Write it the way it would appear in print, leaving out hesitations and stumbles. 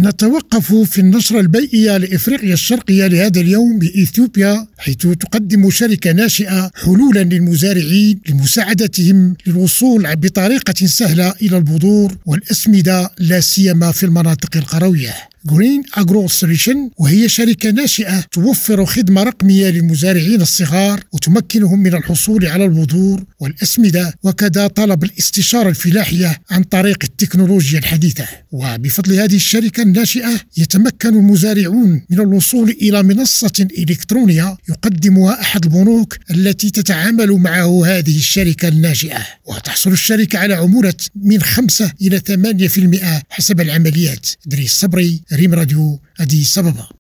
نتوقف في النشرة البيئية لإفريقيا الشرقية لهذا اليوم بإثيوبيا، حيث تقدم شركة ناشئة حلولا للمزارعين لمساعدتهم للوصول بطريقة سهلة إلى البذور والأسمدة، لا سيما في المناطق القروية. Green Agro Solution، وهي شركة ناشئة توفر خدمة رقمية للمزارعين الصغار وتمكنهم من الحصول على البذور والأسمدة، وكذا طلب الاستشارة الفلاحية عن طريق التكنولوجيا الحديثة. وبفضل هذه الشركة الناشئة يتمكن المزارعون من الوصول إلى منصة إلكترونية يقدمها أحد البنوك التي تتعامل معه هذه الشركة الناشئة، وتحصل الشركة على عمولة من 5 إلى 8% حسب العمليات. إدريس صبري، ريم راديو، أديس أبابا.